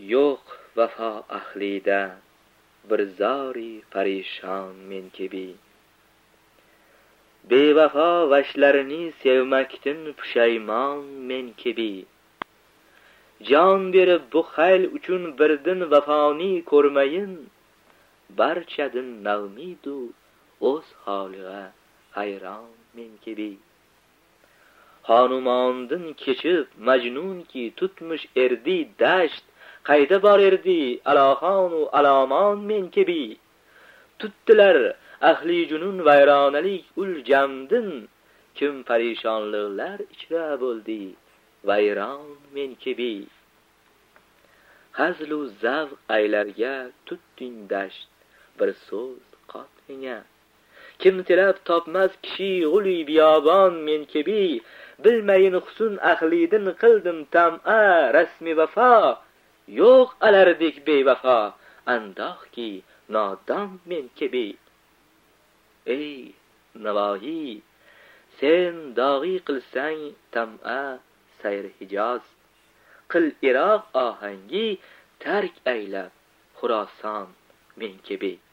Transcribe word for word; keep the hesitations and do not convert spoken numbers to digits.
yo'q vafo ahlida bir zori parishon menkibi. Bevafo vashlarini sevmakdan pushaymon menkibi. Jon berib bu xayl uchun birdin vafoni ko'rmayin, barchadin navmidu o'z holiga hayron menkibi. Xonumondin kechib majnunki tutmush erdi dasht, qayda bor erdi alaxonu alamon menkibi. Tutdilar ahli junun vayronalik ul jamdin, kim parishonliklar ichra bo'ldi vayron menkibi. Hazlu zav aylarga tutding dasht, bir so'z qotmenga. Kim tilab topmas kishi g'uli biyobon menkibi. Bilmayin husn ahlidin qildim tam'a rasmi vafo, yo'q alardik bevafo andohki nodon menkibi. Ey Navoiy, sen dog'i qilsang tam'a sayr Hijoz, qil Iroq ohangi tark aylab Xuroson menkibi.